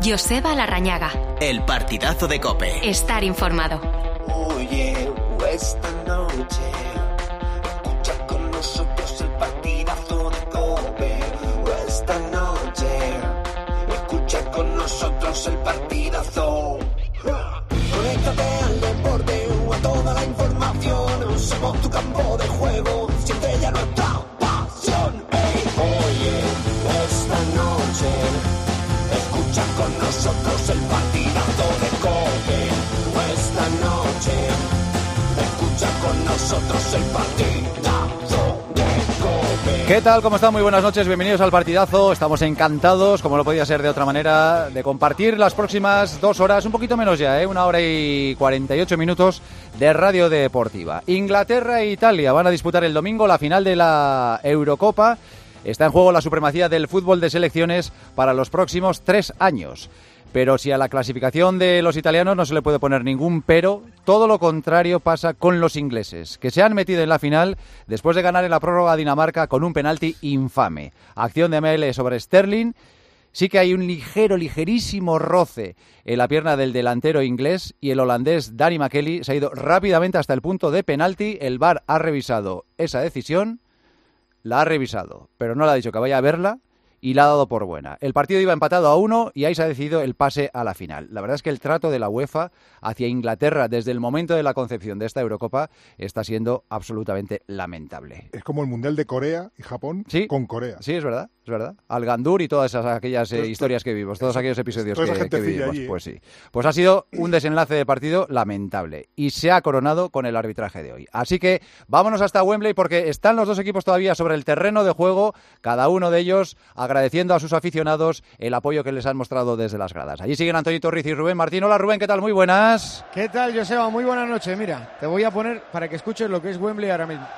Joseba Larrañaga. El partidazo de COPE. Estar informado. Oye, esta noche escucha con nosotros el partidazo de COPE. Esta noche escucha con nosotros el partidazo. Conéctate al deporte o a toda la información. Somos tu campo de juego, siente ya nuestra pasión. Oye, esta noche escucha con nosotros el partidazo de COPE. Esta noche escucha con nosotros el partidazo de COPE. ¿Qué tal? ¿Cómo están? Muy buenas noches, bienvenidos al partidazo. Estamos encantados, como no podía ser de otra manera, de compartir las próximas 2 horas, un poquito menos ya, 1 hora y 48 minutos de radio deportiva. Inglaterra e Italia van a disputar el domingo la final de la Eurocopa. Está en juego la supremacía del fútbol de selecciones para los próximos 3 años. Pero si a la clasificación de los italianos no se le puede poner ningún pero, todo lo contrario pasa con los ingleses, que se han metido en la final después de ganar en la prórroga a Dinamarca con un penalti infame. Acción de ML sobre Sterling. Sí que hay un ligerísimo roce en la pierna del delantero inglés y el holandés Danny McKelly se ha ido rápidamente hasta el punto de penalti. El VAR ha revisado esa decisión, la ha revisado, pero no le ha dicho que vaya a verla y la ha dado por buena. El partido iba empatado a 1 y ahí se ha decidido el pase a la final. La verdad es que el trato de la UEFA hacia Inglaterra desde el momento de la concepción de esta Eurocopa está siendo absolutamente lamentable. Es como el Mundial de Corea y Japón con Corea. Sí, es verdad. Es verdad. Al Gandur y todas aquellas historias que vivimos, todos aquellos episodios que vivimos. Allí, Pues sí. Pues ha sido un desenlace de partido lamentable y se ha coronado con el arbitraje de hoy. Así que vámonos hasta Wembley porque están los dos equipos todavía sobre el terreno de juego, cada uno de ellos agradeciendo a sus aficionados el apoyo que les han mostrado desde las gradas. Allí siguen Antonio Torriz y Rubén Martín. Hola Rubén, ¿qué tal? Muy buenas. ¿Qué tal, Joseba? Muy buenas noches. Mira, te voy a poner para que escuches lo que es Wembley ahora mismo.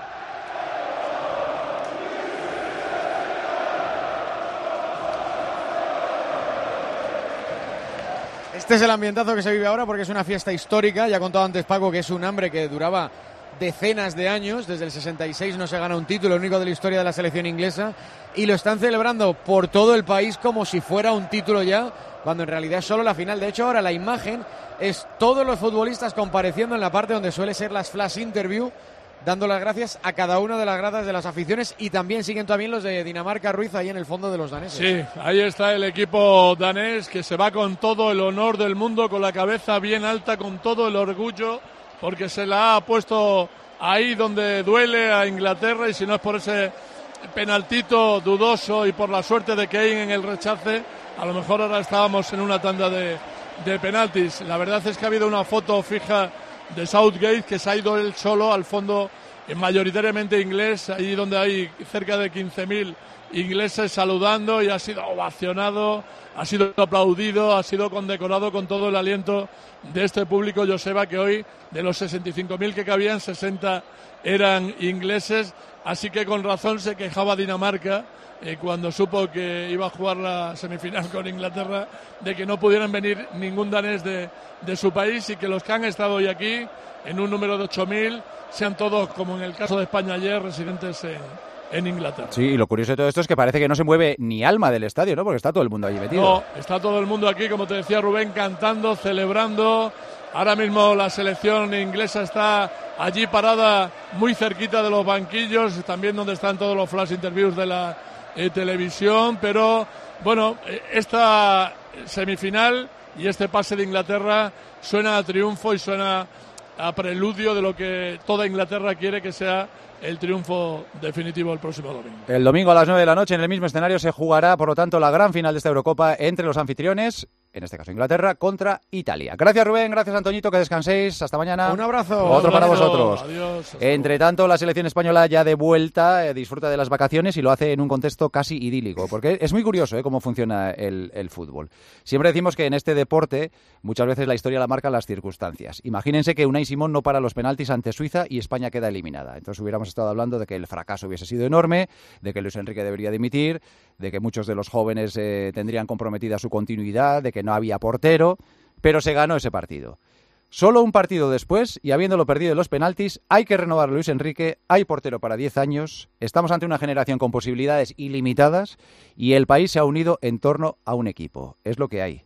Este es el ambientazo que se vive ahora porque es una fiesta histórica. Ya ha contado antes Paco que es un hambre que duraba decenas de años. Desde el 66 no se gana un título, el único de la historia de la selección inglesa. Y lo están celebrando por todo el país como si fuera un título ya, cuando en realidad es solo la final. De hecho, ahora la imagen es todos los futbolistas compareciendo en la parte donde suele ser las flash interview, dando las gracias a cada una de las gradas de las aficiones, y también siguen los de Dinamarca Ruiz ahí en el fondo de los daneses. Sí, ahí está el equipo danés que se va con todo el honor del mundo, con la cabeza bien alta, con todo el orgullo, porque se la ha puesto ahí donde duele a Inglaterra, y si no es por ese penaltito dudoso y por la suerte de Kane en el rechace, a lo mejor ahora estábamos en una tanda de penaltis. La verdad es que ha habido una foto fija de Southgate que se ha ido él solo al fondo, mayoritariamente inglés, ahí donde hay cerca de 15.000 ingleses saludando, y ha sido ovacionado, ha sido aplaudido, ha sido condecorado con todo el aliento de este público, Joseba, que hoy de los 65.000 que cabían, 60 eran ingleses, así que con razón se quejaba Dinamarca cuando supo que iba a jugar la semifinal con Inglaterra, de que no pudieran venir ningún danés de su país, y que los que han estado hoy aquí, en un número de 8.000, sean todos, como en el caso de España ayer, residentes en Inglaterra. Sí, y lo curioso de todo esto es que parece que no se mueve ni alma del estadio, ¿no? Porque está todo el mundo allí metido. No, está todo el mundo aquí, como te decía Rubén, cantando, celebrando. Ahora mismo la selección inglesa está allí parada muy cerquita de los banquillos, también donde están todos los flash interviews de la televisión, pero bueno, esta semifinal y este pase de Inglaterra suena a triunfo y suena a preludio de lo que toda Inglaterra quiere que sea el triunfo definitivo el próximo domingo. El domingo a las 9 de la noche en el mismo escenario se jugará, por lo tanto, la gran final de esta Eurocopa entre los anfitriones, en este caso Inglaterra, contra Italia. Gracias Rubén, gracias Antoñito, que descanséis, hasta mañana. Un abrazo. Otro para vosotros. Adiós. Entre tanto, la selección española ya de vuelta disfruta de las vacaciones y lo hace en un contexto casi idílico, porque es muy curioso cómo funciona el fútbol. Siempre decimos que en este deporte muchas veces la historia la marcan las circunstancias. Imagínense que Unai Simón no para los penaltis ante Suiza y España queda eliminada. Entonces hubiéramos estado hablando de que el fracaso hubiese sido enorme, de que Luis Enrique debería dimitir, de que muchos de los jóvenes tendrían comprometida su continuidad, de que no había portero, pero se ganó ese partido. Solo un partido después, y habiéndolo perdido en los penaltis, hay que renovar a Luis Enrique, hay portero para 10 años, estamos ante una generación con posibilidades ilimitadas y el país se ha unido en torno a un equipo. Es lo que hay.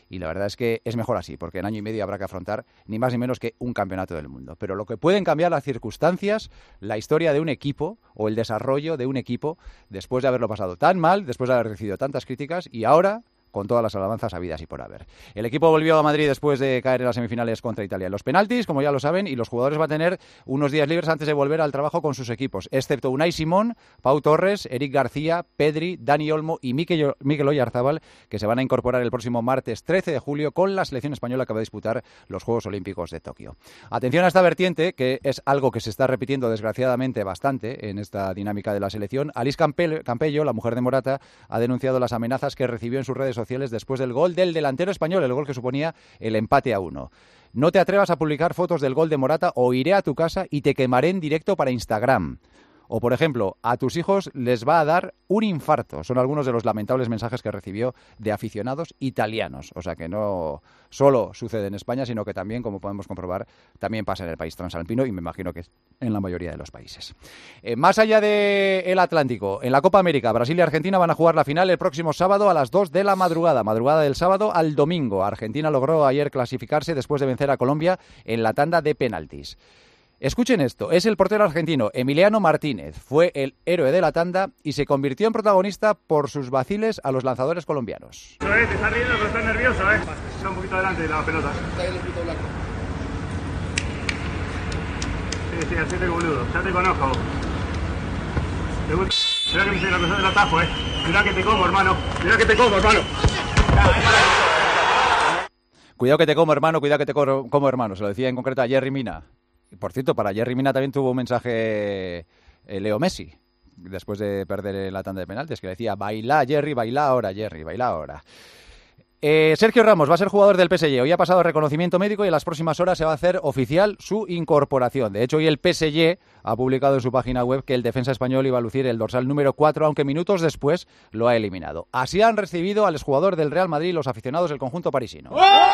y la verdad es que es mejor así, porque en año y medio habrá que afrontar ni más ni menos que un campeonato del mundo. Pero lo que pueden cambiar las circunstancias, la historia de un equipo o el desarrollo de un equipo después de haberlo pasado tan mal, después de haber recibido tantas críticas y ahora con todas las alabanzas habidas y por haber. El equipo volvió a Madrid después de caer en las semifinales contra Italia en los penaltis, como ya lo saben, y los jugadores van a tener unos días libres antes de volver al trabajo con sus equipos, excepto Unai Simón, Pau Torres, Eric García, Pedri, Dani Olmo y Mikel Oyarzabal, que se van a incorporar el próximo martes 13 de julio con la selección española que va a disputar los Juegos Olímpicos de Tokio. Atención a esta vertiente, que es algo que se está repitiendo desgraciadamente bastante en esta dinámica de la selección. Alice Campello, la mujer de Morata, ha denunciado las amenazas que recibió en sus redes sociales después del gol del delantero español, el gol que suponía el empate a 1. No te atrevas a publicar fotos del gol de Morata o iré a tu casa y te quemaré en directo para Instagram. O, por ejemplo, a tus hijos les va a dar un infarto. Son algunos de los lamentables mensajes que recibió de aficionados italianos. O sea que no solo sucede en España, sino que también, como podemos comprobar, también pasa en el país transalpino y me imagino que en la mayoría de los países. Más allá del Atlántico, en la Copa América, Brasil y Argentina van a jugar la final el próximo sábado a las 2 de la madrugada del sábado al domingo. Argentina logró ayer clasificarse después de vencer a Colombia en la tanda de penaltis. Escuchen esto, es el portero argentino Emiliano Martínez, fue el héroe de la tanda y se convirtió en protagonista por sus vaciles a los lanzadores colombianos. Te estás riendo, pero estás nervioso, Está un poquito adelante de la pelota. Está ahí el escrito blanco. Sí, así te boludo, ya te conozco. Mira que me hice la cosa del atajo, Mira que te como, hermano. Mira que te como, hermano. Cuidado que te como, hermano, cuidado que te como, hermano. Se lo decía en concreto a Yerry Mina. Por cierto, para Yerry Mina también tuvo un mensaje Leo Messi, después de perder la tanda de penaltis, que le decía, baila Yerry, baila ahora, Yerry, baila ahora. Sergio Ramos va a ser jugador del PSG. Hoy ha pasado el reconocimiento médico y en las próximas horas se va a hacer oficial su incorporación. De hecho, hoy el PSG ha publicado en su página web que el defensa español iba a lucir el dorsal número 4, aunque minutos después lo ha eliminado. Así han recibido al exjugador del Real Madrid los aficionados del conjunto parisino.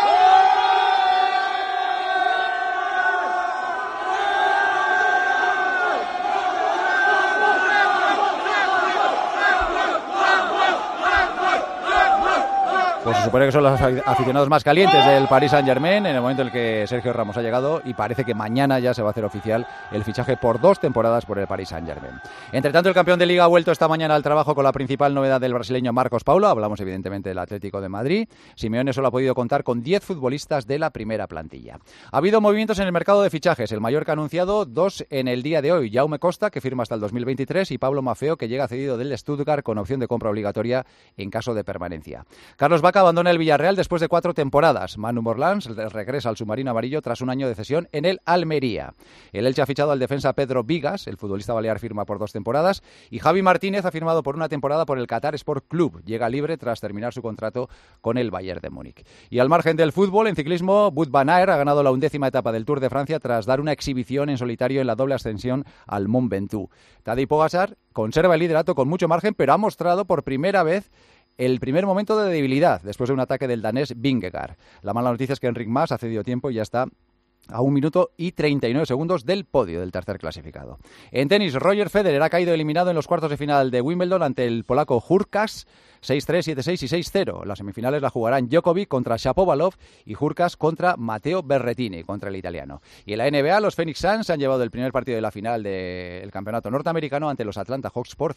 Pues se supone que son los aficionados más calientes del Paris Saint-Germain en el momento en el que Sergio Ramos ha llegado y parece que mañana ya se va a hacer oficial el fichaje por 2 temporadas por el Paris Saint-Germain. Entre tanto, el campeón de Liga ha vuelto esta mañana al trabajo con la principal novedad del brasileño Marcos Paulo. Hablamos evidentemente del Atlético de Madrid. Simeone solo ha podido contar con 10 futbolistas de la primera plantilla. Ha habido movimientos en el mercado de fichajes. El Mallorca ha anunciado 2 en el día de hoy. Jaume Costa, que firma hasta el 2023, y Pablo Maffeo, que llega cedido del Stuttgart con opción de compra obligatoria en caso de permanencia. Carlos Vaca abandona el Villarreal después de 4 temporadas. Manu Morlans regresa al submarino amarillo tras un año de cesión en el Almería. El Elche ha fichado al defensa Pedro Vigas, el futbolista balear firma por 2 temporadas, y Javi Martínez ha firmado por 1 temporada por el Qatar Sport Club. Llega libre tras terminar su contrato con el Bayern de Múnich. Y al margen del fútbol, en ciclismo, Wout van Aert ha ganado la 11ª etapa del Tour de Francia tras dar una exhibición en solitario en la doble ascensión al Mont Ventoux. Tadej Pogačar conserva el liderato con mucho margen, pero ha mostrado por primera vez el primer momento de debilidad después de un ataque del danés Vingegaard. La mala noticia es que Enric Mas ha cedido tiempo y ya está a 1 minuto y 39 segundos del podio del tercer clasificado. En tenis, Roger Federer ha caído eliminado en los cuartos de final de Wimbledon ante el polaco Hurkacz 6-3, 7-6 y 6-0. Las semifinales la jugarán Djokovic contra Shapovalov y Hurkacz contra Matteo Berrettini, contra el italiano. Y en la NBA, los Phoenix Suns han llevado el primer partido de la final del campeonato norteamericano ante los Atlanta Hawks por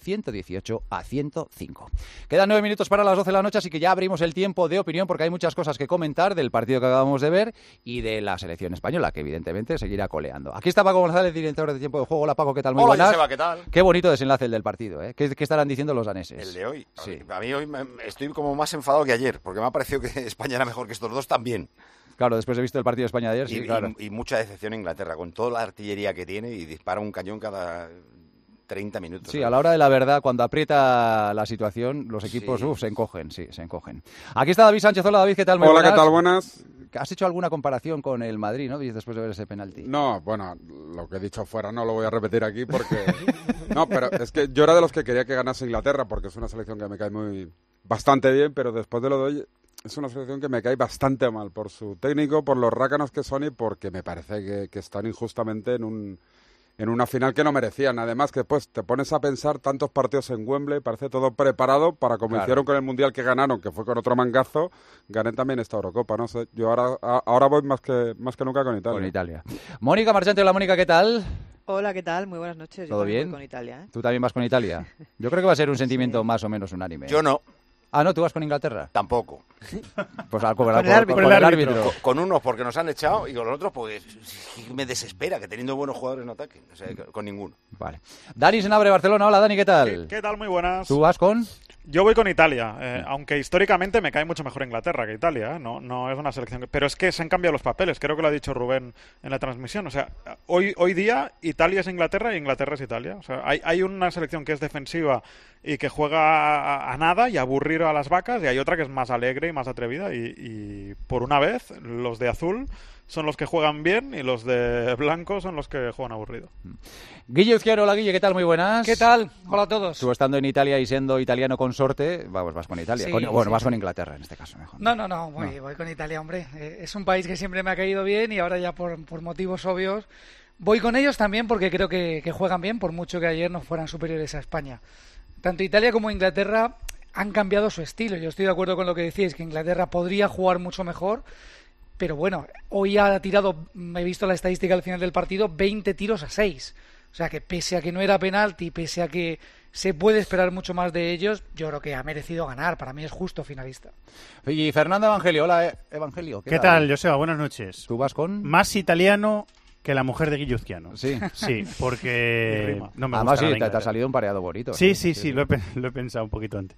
118-105. Quedan 9 minutos para las 12 de la noche, así que ya abrimos el tiempo de opinión porque hay muchas cosas que comentar del partido que acabamos de ver y de la selección española, que evidentemente seguirá coleando. Aquí está Paco González, director de Tiempo de Juego. Hola, Paco, ¿qué tal? Muy buenas. Joseba, ¿qué tal? Qué bonito desenlace el del partido, ¿eh? ¿Qué estarán diciendo los daneses? El de hoy. Sí. A mí hoy estoy como más enfadado que ayer, porque me ha parecido que España era mejor que estos dos también. Claro, después de visto el partido de España de ayer, sí, claro. Y mucha decepción en Inglaterra, con toda la artillería que tiene y dispara un cañón cada 30 minutos. Sí, a la hora de la verdad, cuando aprieta la situación, los equipos se encogen, se encogen. Aquí está David Sánchez. Hola, David, ¿qué tal? Muy Hola, buenas. ¿qué tal? Buenas. ¿Has hecho alguna comparación con el Madrid, no? Después de ver ese penalti. No, bueno, lo que he dicho fuera no lo voy a repetir aquí porque... No, pero es que yo era de los que quería que ganase Inglaterra porque es una selección que me cae bastante bien, pero después de lo de hoy es una selección que me cae bastante mal por su técnico, por los rácanos que son y porque me parece que están injustamente en en una final que no merecían. Además que después te pones a pensar tantos partidos en Wembley, parece todo preparado para como hicieron con el Mundial que ganaron, que fue con otro mangazo, ganen también esta Eurocopa. No sé, yo ahora voy más que nunca con Italia. Con Italia. Mónica Marchante, hola Mónica, ¿qué tal? Hola, ¿qué tal? Muy buenas noches. ¿Todo bien? Voy con Italia, ¿eh? ¿Tú también vas con Italia? Yo creo que va a ser un sentimiento más o menos unánime. Yo no. Ah, ¿no? ¿Tú vas con Inglaterra? Tampoco. Pues con el árbitro. Con unos porque nos han echado y con los otros porque me desespera que teniendo buenos jugadores no ataquen. O sea, con ninguno. Vale. Dani Senabre, Barcelona. Hola, Dani, ¿qué tal? ¿Qué tal? Muy buenas. ¿Tú vas con...? Yo voy con Italia, aunque históricamente me cae mucho mejor Inglaterra que Italia, ¿eh? No es una selección... Pero es que se han cambiado los papeles, creo que lo ha dicho Rubén en la transmisión. O sea, hoy día Italia es Inglaterra y Inglaterra es Italia. O sea, hay una selección que es defensiva y que juega a nada y a aburrir a las vacas, y hay otra que es más alegre y más atrevida. Y por una vez, los de azul son los que juegan bien y los de blanco son los que juegan aburrido. Guille Uzquiano, hola Guille, ¿qué tal? Muy buenas. ¿Qué tal? Hola a todos. Tú estando en Italia y siendo italiano consorte, vas con Italia. Sí, vas con Inglaterra en este caso mejor. No, voy con Italia, hombre. Es un país que siempre me ha caído bien y ahora ya por motivos obvios voy con ellos también porque creo que juegan bien, por mucho que ayer no fueran superiores a España. Tanto Italia como Inglaterra han cambiado su estilo. Yo estoy de acuerdo con lo que decís, que Inglaterra podría jugar mucho mejor. Pero bueno, hoy ha tirado, he visto la estadística al final del partido, 20 tiros a 6. O sea que pese a que no era penalti, pese a que se puede esperar mucho más de ellos, yo creo que ha merecido ganar. Para mí es justo finalista. Y Fernando Evangelio, hola Evangelio. ¿Qué tal, Joseba? Buenas noches. ¿Tú vas con...? Más italiano que la mujer de Guille Uzquiano. Sí. Sí, porque no me Además, gusta sí, te ha salido un pareado bonito. Sí, lo he pensado un poquito antes.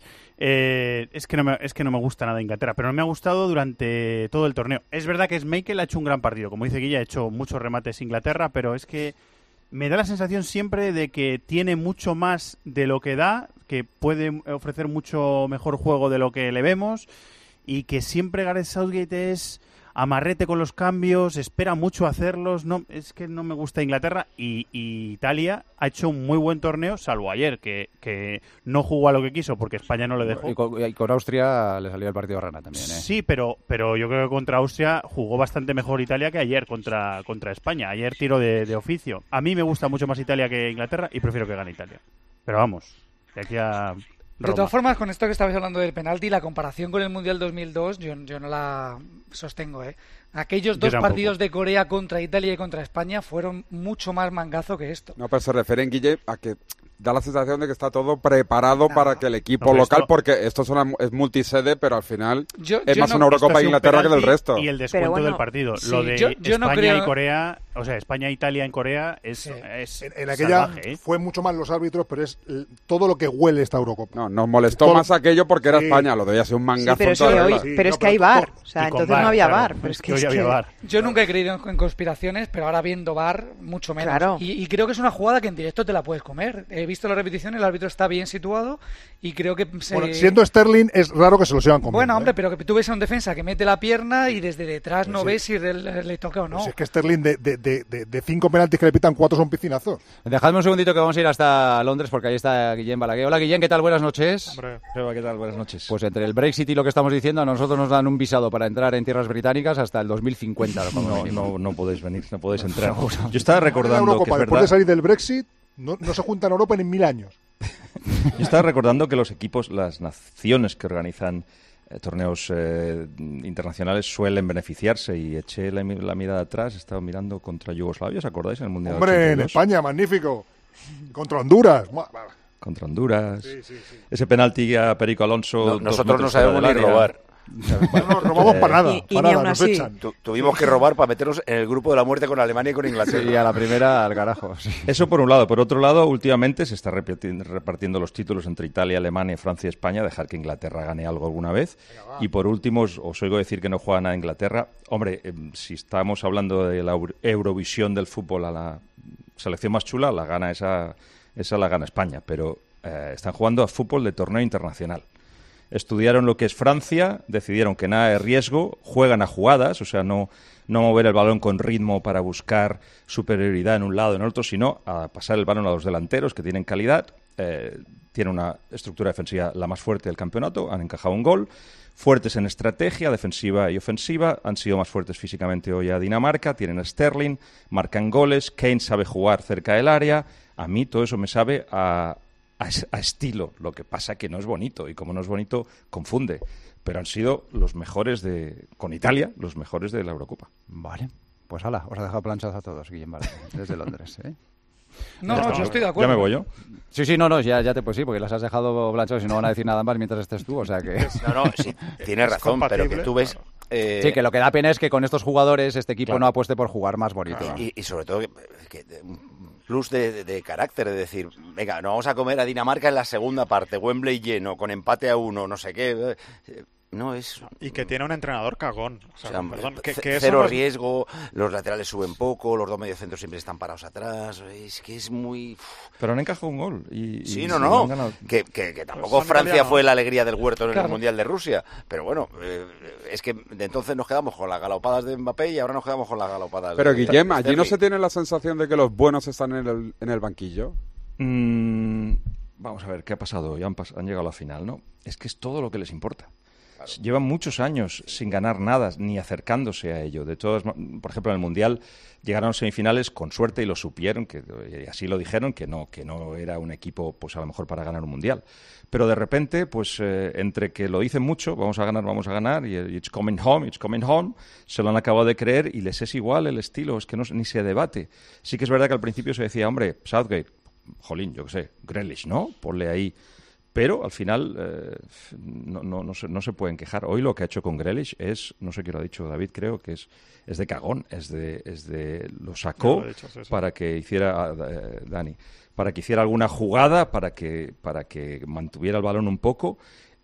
Es que no me gusta nada Inglaterra, pero no me ha gustado durante todo el torneo. Es verdad que Schmeichel ha hecho un gran partido. Como dice Guille, ha hecho muchos remates Inglaterra, pero es que me da la sensación siempre de que tiene mucho más de lo que da, que puede ofrecer mucho mejor juego de lo que le vemos, y que siempre Gareth Southgate es amarrete con los cambios, espera mucho hacerlos. No, es que no me gusta Inglaterra, y Italia ha hecho un muy buen torneo, salvo ayer, que no jugó a lo que quiso porque España no le dejó. Y con Austria le salió el partido rana también, ¿eh? Sí, pero yo creo que contra Austria jugó bastante mejor Italia que ayer contra España. Ayer tiro de oficio. A mí me gusta mucho más Italia que Inglaterra y prefiero que gane Italia. Pero vamos, de aquí a Roma. De todas formas, con esto que estabais hablando del penalti, la comparación con el Mundial 2002, yo no la sostengo, ¿eh? Aquellos dos partidos de Corea contra Italia y contra España fueron mucho más mangazo que esto. No, pero se refieren, Guille, a que da la sensación de que está todo preparado para que el equipo local, porque esto es multisede, pero al final es más una Eurocopa de Inglaterra que del resto. Y el descuento del partido. Sí, lo de yo España no creo... y Corea, o sea, España e Italia en Corea es en aquella salvaje, ¿eh? Fue mucho más los árbitros, pero es todo lo que huele esta Eurocopa. No, nos molestó más aquello porque era España, lo de hoy ha sido un mangazo. Pero es que hay VAR, o sea, entonces no había VAR. Pero es que había VAR. Yo nunca he creído en conspiraciones, pero ahora viendo VAR, mucho menos. Claro. Y creo que es una jugada que en directo te la puedes comer. He visto la repetición, el árbitro está bien situado y creo que... Bueno, siendo Sterling, es raro que se lo sigan comiendo. Bueno, hombre, pero que tú ves a un defensa que mete la pierna y desde detrás no ves si le toca o no. Pues es que Sterling, de 5 penaltis que le pitan, 4 son piscinazos. Dejadme un segundito que vamos a ir hasta Londres porque ahí está Guillem Balaguer. Hola Guillem, ¿qué tal? Buenas noches. Hombre, ¿qué tal? Buenas noches. Pues entre el Brexit y lo que estamos diciendo, a nosotros nos dan un visado para entrar en tierras británicas hasta el 2050. No podéis venir, no podéis entrar. Yo estaba recordando que es después de salir del Brexit, no se junta en Europa en 1000 años. Yo estaba recordando que los equipos, las naciones que organizan torneos internacionales suelen beneficiarse, y eché la mirada atrás, estaba mirando contra Yugoslavia, ¿os acordáis? En el Mundial Hombre, 82? en España, magnífico. Contra Honduras. Contra Honduras. Sí. Ese penalti a Perico Alonso. Nosotros no sabemos ni robar. No robamos para nada, nos echan. Tuvimos que robar para meternos en el grupo de la muerte con Alemania y con Inglaterra. Sí, a la primera al carajo. Sí. Eso por un lado. Por otro lado, últimamente se está repartiendo los títulos entre Italia, Alemania, Francia y España, dejar que Inglaterra gane algo alguna vez. Y por último, os oigo decir que no juega nada Inglaterra. Hombre, si estamos hablando de la Eurovisión del fútbol, a la selección más chula, la gana esa la gana España, pero están jugando a fútbol de torneo internacional. Estudiaron lo que es Francia, decidieron que nada de riesgo, juegan a jugadas, o sea, no mover el balón con ritmo para buscar superioridad en un lado o en el otro, sino a pasar el balón a los delanteros que tienen calidad, tiene una estructura defensiva la más fuerte del campeonato, han encajado un gol, fuertes en estrategia, defensiva y ofensiva, han sido más fuertes físicamente hoy a Dinamarca, tienen a Sterling, marcan goles, Kane sabe jugar cerca del área, a mí todo eso me sabe a estilo, lo que pasa que no es bonito, y como no es bonito, confunde, pero han sido los mejores con Italia, los mejores de la Eurocopa. Vale, pues hala, os ha dejado planchados a todos, Guillem Vale, desde Londres, ¿eh? No, yo estoy de acuerdo. ¿Ya me voy yo? Sí, ya te pues sí, porque las has dejado planchados y no van a decir nada más mientras estés tú, o sea que... No, sí, tienes razón, pero que tú ves... Sí, que lo que da pena es que con estos jugadores este equipo no apueste por jugar más bonito. Y sobre todo que un plus de carácter, de decir, venga, nos vamos a comer a Dinamarca en la segunda parte, Wembley lleno, con empate a 1, no sé qué... No es... Y que tiene un entrenador cagón. O sea, perdón, que cero riesgo, los laterales suben poco, los dos mediocentros siempre están parados atrás. Es que es muy... Pero han encajado un gol. Sí, no. Que tampoco Francia italianos. Fue la alegría del huerto en el Mundial de Rusia. Pero bueno, es que de entonces nos quedamos con las galopadas de Mbappé y ahora nos quedamos con las galopadas Pero de... Pero Guillem, ¿allí no se tiene la sensación de que los buenos están en el banquillo? Vamos a ver, ¿qué ha pasado hoy? Han llegado a la final, ¿no? Es que es todo lo que les importa. Claro. Llevan muchos años sin ganar nada, ni acercándose a ello. De todas, por ejemplo, en el Mundial llegaron a semifinales con suerte y lo supieron, y así lo dijeron, que no era un equipo, pues a lo mejor para ganar un Mundial. Pero de repente, pues entre que lo dicen mucho, vamos a ganar, y it's coming home, se lo han acabado de creer y les es igual el estilo, es que ni se debate. Sí que es verdad que al principio se decía, hombre, Southgate, jolín, yo qué sé, Grealish, ¿no? Ponle ahí. Pero al final no se pueden quejar. Hoy lo que ha hecho con Grealish es, no sé qué lo ha dicho David, creo que es de cagón, lo sacó para que hiciera Dani, para que hiciera alguna jugada, para que mantuviera el balón un poco.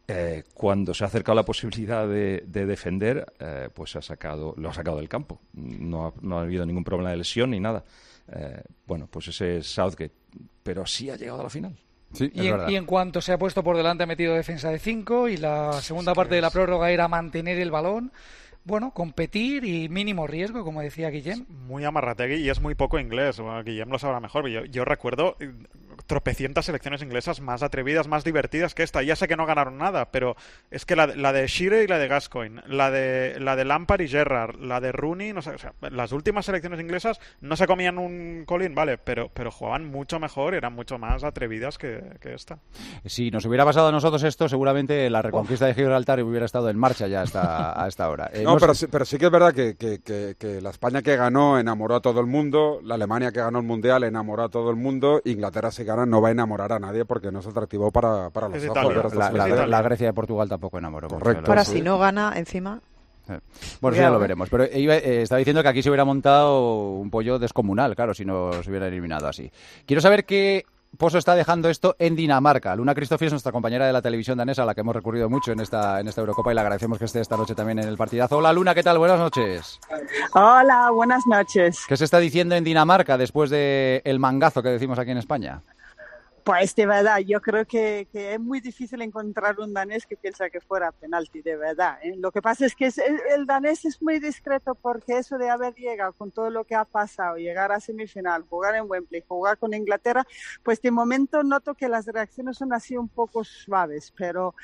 Cuando se ha acercado la posibilidad de defender, pues lo ha sacado del campo. No ha habido ningún problema de lesión ni nada. Bueno, pues ese es Southgate, pero sí ha llegado a la final. Sí, y en cuanto se ha puesto por delante ha metido defensa de 5 y la segunda parte de la prórroga era mantener el balón, bueno, competir y mínimo riesgo, como decía Guillem. Muy amarrategui y es muy poco inglés. Bueno, Guillem lo sabrá mejor. Yo recuerdo tropecientas selecciones inglesas más atrevidas, más divertidas que esta. Ya sé que no ganaron nada, pero es que la de Shearer y la de Gascoigne, la de Lampard y Gerrard, la de Rooney, no sé, o sea, las últimas selecciones inglesas no se comían un colín, vale, pero jugaban mucho mejor, eran mucho más atrevidas que esta. Si nos hubiera pasado a nosotros esto, seguramente la reconquista de Gibraltar hubiera estado en marcha ya a esta hora. No, pero sí que es verdad que la España que ganó enamoró a todo el mundo, la Alemania que ganó el Mundial enamoró a todo el mundo, Inglaterra si gana no va a enamorar a nadie porque no es atractivo para los ojos. La Grecia de Portugal tampoco enamoró. Correcto. Ahora si no gana encima... Bueno, ya lo veremos. Pero estaba diciendo que aquí se hubiera montado un pollo descomunal, claro, si no se hubiera eliminado así. Quiero saber qué pozo está dejando esto en Dinamarca. Luna Christofi es nuestra compañera de la televisión danesa, a la que hemos recurrido mucho en esta Eurocopa y le agradecemos que esté esta noche también en el partidazo. Hola Luna, ¿qué tal? Buenas noches. Hola, buenas noches. ¿Qué se está diciendo en Dinamarca después del mangazo que decimos aquí en España? Pues de verdad, yo creo que es muy difícil encontrar un danés que piensa que fuera penalti, de verdad. Lo que pasa es que el danés es muy discreto porque eso de haber llegado con todo lo que ha pasado, llegar a semifinal, jugar en Wembley, jugar con Inglaterra, pues de momento noto que las reacciones son así un poco suaves, pero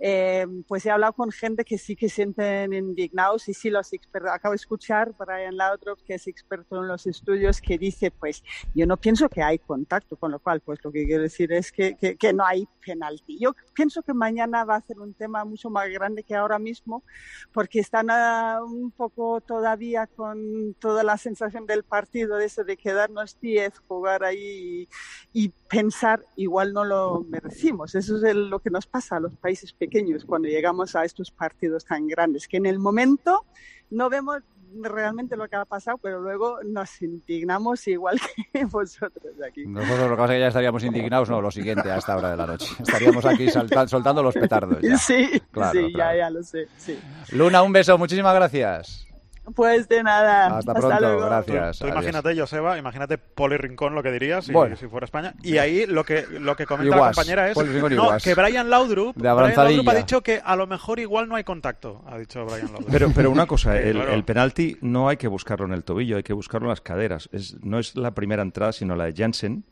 pues he hablado con gente que sí que sienten indignados y sí los expertos. Acabo de escuchar a Brian Laudrup, que es experto en los estudios, que dice, pues yo no pienso que hay contacto, con lo cual pues lo que quiero decir es que no hay penalti. Yo pienso que mañana va a ser un tema mucho más grande que ahora mismo, porque están un poco todavía con toda la sensación del partido, de eso de quedarnos 10, jugar ahí y pensar, igual no lo merecimos. Eso es lo que nos pasa a los países pequeños cuando llegamos a estos partidos tan grandes, que en el momento no vemos realmente lo que ha pasado, pero luego nos indignamos igual que vosotros aquí. Nosotros lo que pasa es que ya estaríamos indignados, no, lo siguiente a esta hora de la noche. Estaríamos aquí soltando los petardos ya. Sí, claro, sí, claro. Ya lo sé, sí. Luna, un beso, muchísimas gracias. Pues de nada. Hasta pronto, luego. Gracias. Tú imagínate, Joseba, imagínate Poli Rincón lo que diría si fuera España. Y ahí lo que comenta la compañera es que Brian Laudrup ha dicho que a lo mejor igual no hay contacto, ha dicho Brian Laudrup. Pero una cosa, el penalti no hay que buscarlo en el tobillo, hay que buscarlo en las caderas. No es la primera entrada, sino la de Jensen.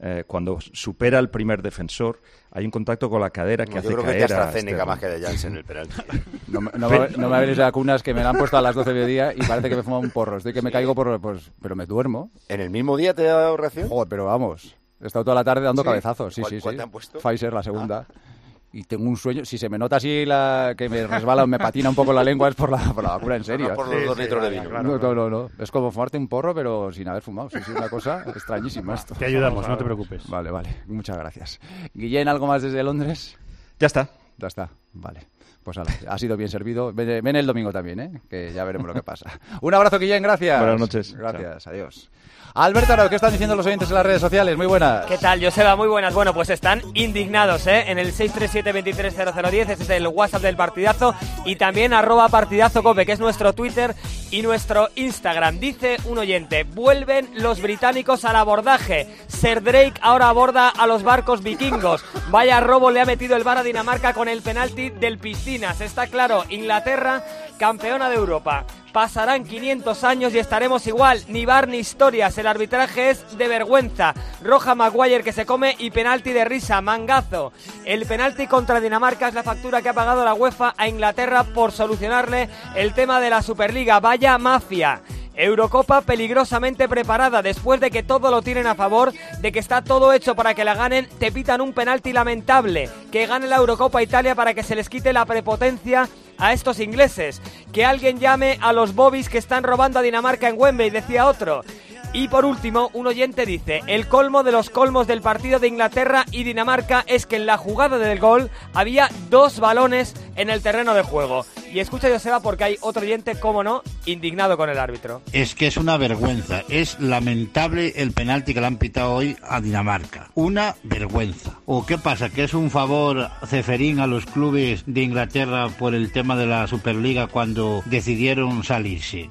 cuando supera el primer defensor, hay un contacto con la cadera que hace caer a... Yo creo que AstraZeneca más que de Janssen el penalti. No me habléis de vacunas que me la han puesto a las 12 de mediodía y parece que me fuma un porro. Estoy que me caigo pero me duermo. ¿En el mismo día te ha dado reacción? Joder, pero vamos. He estado toda la tarde dando cabezazos. Sí. ¿Cuál te han puesto? Pfizer, la segunda. Y tengo un sueño. Si se me nota así que me resbala o me patina un poco la lengua, es por la vacuna, en serio. No por los 2 litros de vino. Claro. No. Es como fumarte un porro, pero sin haber fumado. Sí, una cosa extrañísima esto. Te ayudamos, no te preocupes. Vale. Muchas gracias. Guillén, ¿algo más desde Londres? Ya está. Vale. Pues ha sido bien servido. Ven el domingo también, que ya veremos lo que pasa. Un abrazo, Guillén, gracias. Buenas noches. Gracias, adiós. Alberto Arau, ¿qué están diciendo los oyentes en las redes sociales? Muy buenas. ¿Qué tal, Joseba? Muy buenas. Bueno, pues están indignados, En el 637-230010, ese es el WhatsApp del partidazo, y también @partidazocope, que es nuestro Twitter y nuestro Instagram. Dice un oyente: vuelven los británicos al abordaje. Sir Drake ahora aborda a los barcos vikingos. Vaya robo le ha metido el VAR a Dinamarca con el penalti del Piscinas. Está claro, Inglaterra, campeona de Europa. Pasarán 500 años y estaremos igual. Ni VAR ni historias. El arbitraje es de vergüenza. Roja Maguire que se come y penalti de risa. Mangazo. El penalti contra Dinamarca es la factura que ha pagado la UEFA a Inglaterra por solucionarle el tema de la Superliga. Vaya mafia. Eurocopa peligrosamente preparada. Después de que todo lo tienen a favor, de que está todo hecho para que la ganen, te pitan un penalti lamentable. Que gane la Eurocopa Italia para que se les quite la prepotencia a estos ingleses. Que alguien llame a los bobbies que están robando a Dinamarca en Wembley, decía otro. Y por último, un oyente dice: el colmo de los colmos del partido de Inglaterra y Dinamarca es que en la jugada del gol había 2 balones en el terreno de juego. Y escucha, Joseba, porque hay otro oyente, cómo no, indignado con el árbitro. Es que es una vergüenza, es lamentable el penalti que le han pitado hoy a Dinamarca. Una vergüenza. ¿O qué pasa? ¿Que es un favor Ceferín a los clubes de Inglaterra por el tema de la Superliga cuando decidieron salirse?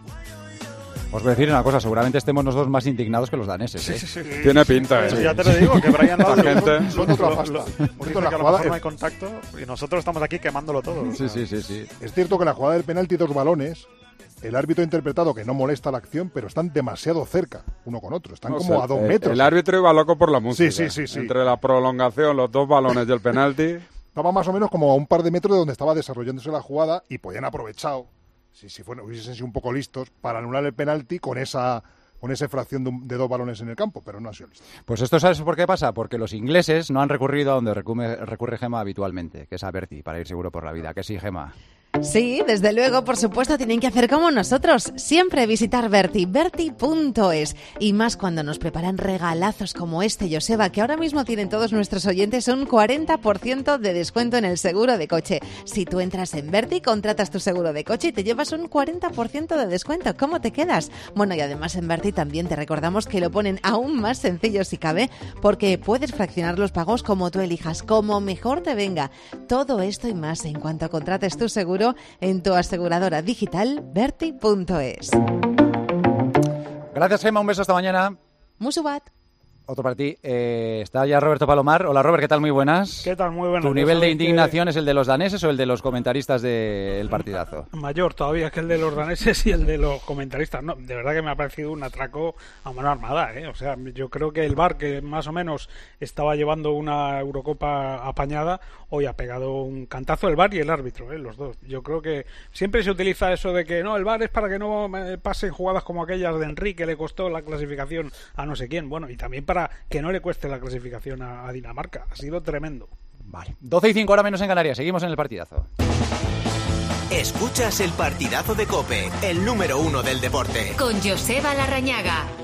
Os voy a decir una cosa, seguramente estemos nosotros más indignados que los daneses. Sí. Tiene pinta, Sí, ya te lo digo, que Brian no la gente son otra pasta. Dice que a lo mejor no hay contacto y nosotros estamos aquí quemándolo todo. Sí. Es cierto que en la jugada del penalti 2 balones, el árbitro ha interpretado que no molesta la acción, pero están demasiado cerca uno con otro. Están como a 2 metros. El árbitro iba loco por la música. Sí. Entre la prolongación, los 2 balones y el penalti. Estaba más o menos como a un par de metros de donde estaba desarrollándose la jugada y podían aprovechado, si hubiesen sido un poco listos, para anular el penalti con esa fracción de 2 balones en el campo, pero no han sido listos. Pues esto, ¿sabes por qué pasa? Porque los ingleses no han recurrido a donde recurre Gemma habitualmente, que es a Berti, para ir seguro por la vida. ¿Que sí, Gemma? Sí, desde luego, por supuesto, tienen que hacer como nosotros. Siempre visitar Berti, berti.es. Y más cuando nos preparan regalazos como este, Joseba, que ahora mismo tienen todos nuestros oyentes un 40% de descuento en el seguro de coche. Si tú entras en Berti, contratas tu seguro de coche y te llevas un 40% de descuento. ¿Cómo te quedas? Bueno, y además en Berti también te recordamos que lo ponen aún más sencillo si cabe, porque puedes fraccionar los pagos como tú elijas, como mejor te venga. Todo esto y más en cuanto contrates tu seguro en tu aseguradora digital berti.es. Gracias, Gemma. Un beso hasta mañana. Musubat. Otro para ti. Está ya Roberto Palomar. Hola, Robert, ¿qué tal? Muy buenas. ¿Qué tal? Muy buenas. ¿Tu nivel de indignación es el de los daneses o el de los comentaristas del partidazo? Mayor todavía que el de los daneses y el de los comentaristas. No, de verdad que me ha parecido un atraco a mano armada, ¿eh? O sea, yo creo que el VAR, que más o menos estaba llevando una Eurocopa apañada, hoy ha pegado un cantazo el VAR y el árbitro, los dos. Yo creo que siempre se utiliza eso de que no, el VAR es para que no pasen jugadas como aquellas de Enrique, le costó la clasificación a no sé quién. Bueno, y también para que no le cueste la clasificación a Dinamarca. Ha sido tremendo. Vale. 12:05, hora menos en Canarias. Seguimos en el partidazo. Escuchas el partidazo de COPE, el número 1 del deporte. Con Joseba Larrañaga.